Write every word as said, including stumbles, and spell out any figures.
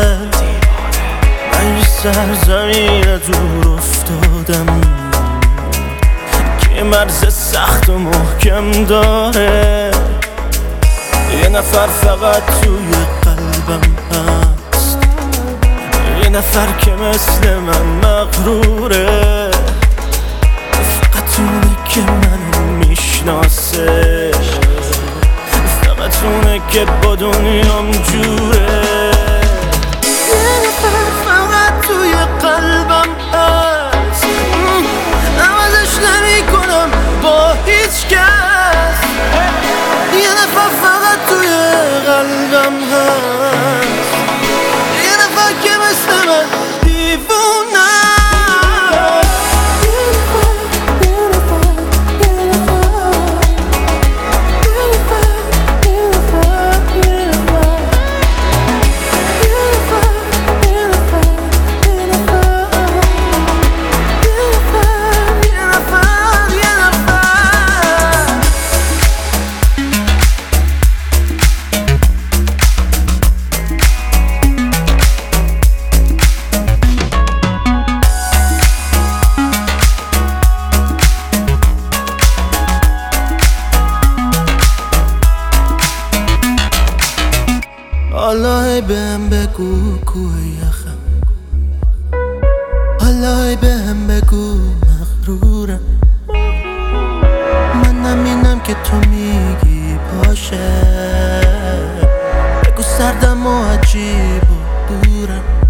من یه سرزمین دور افتادم که مرز سخت و محکم داره. یه نفر فقط توی قلبم هست، یه نفر که مثل من مغروره، فقط اونه که منو میشناسه، فقط اونه که با دنیام جوره. یه نفر فقط توی قلبم هست، عوضش نمی کنم با هیچ کس. یه نفر فقط توی قلبم هست، یه نفر که مثل من دیوونه. حالا بهم بگو کوه یخم، حالا بهم بگو مغرورم. من نمینم که تو میگی باشه، بگو سردم و عجیب و دورم.